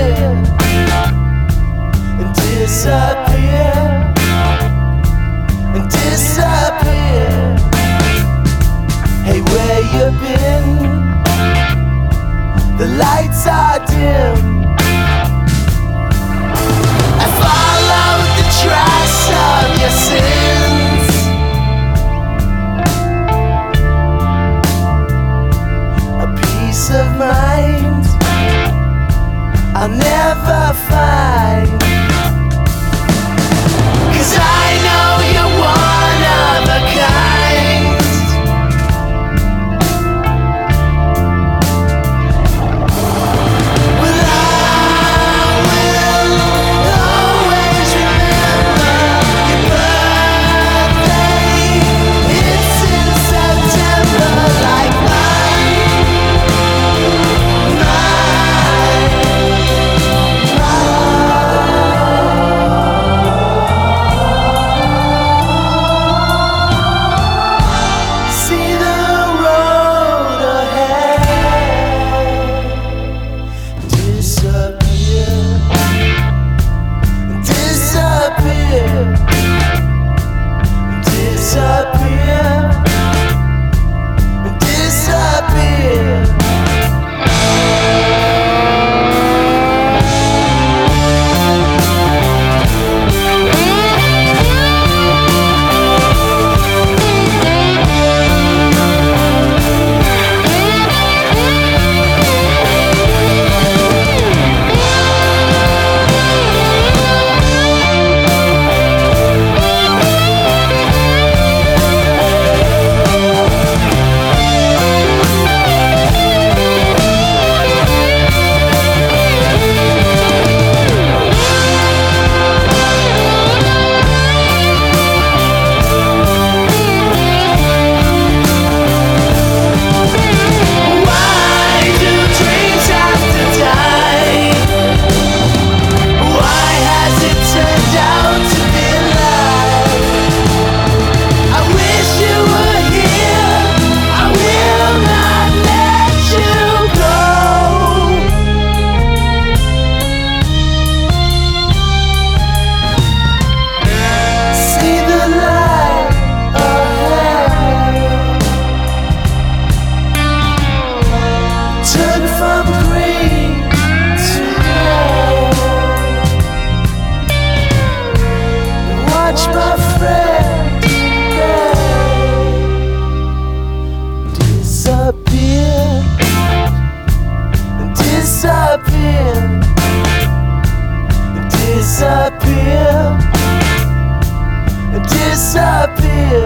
and disappear, and disappear. Hey, where you been? The lights are dim. I followed the tracks of your sins. A peace of mind I'll never find, 'cause I know you're one of a kind. Well, I will always remember your birthday. It's in September, like mine. See the road ahead disappear, disappear, disappear, disappear. Turn from green to red, and watch my friend disappear, disappear, disappear, disappear,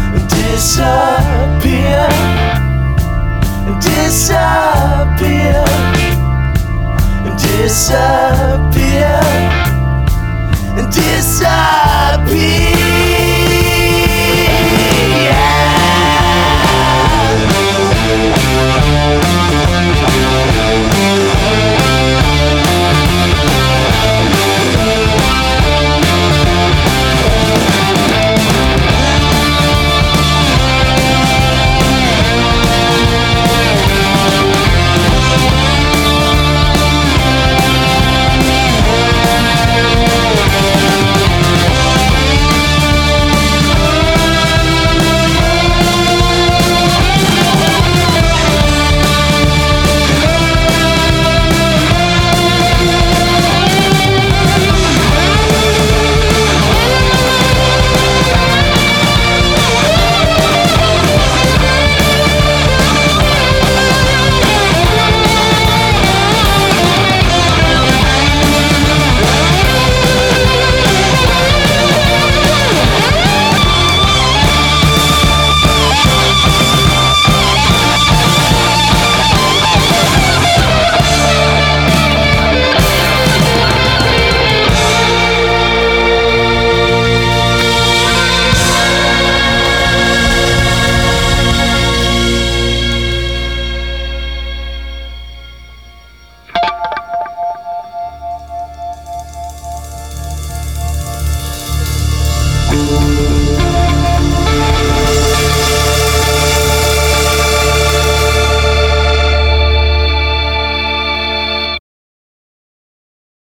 disappear, disappear.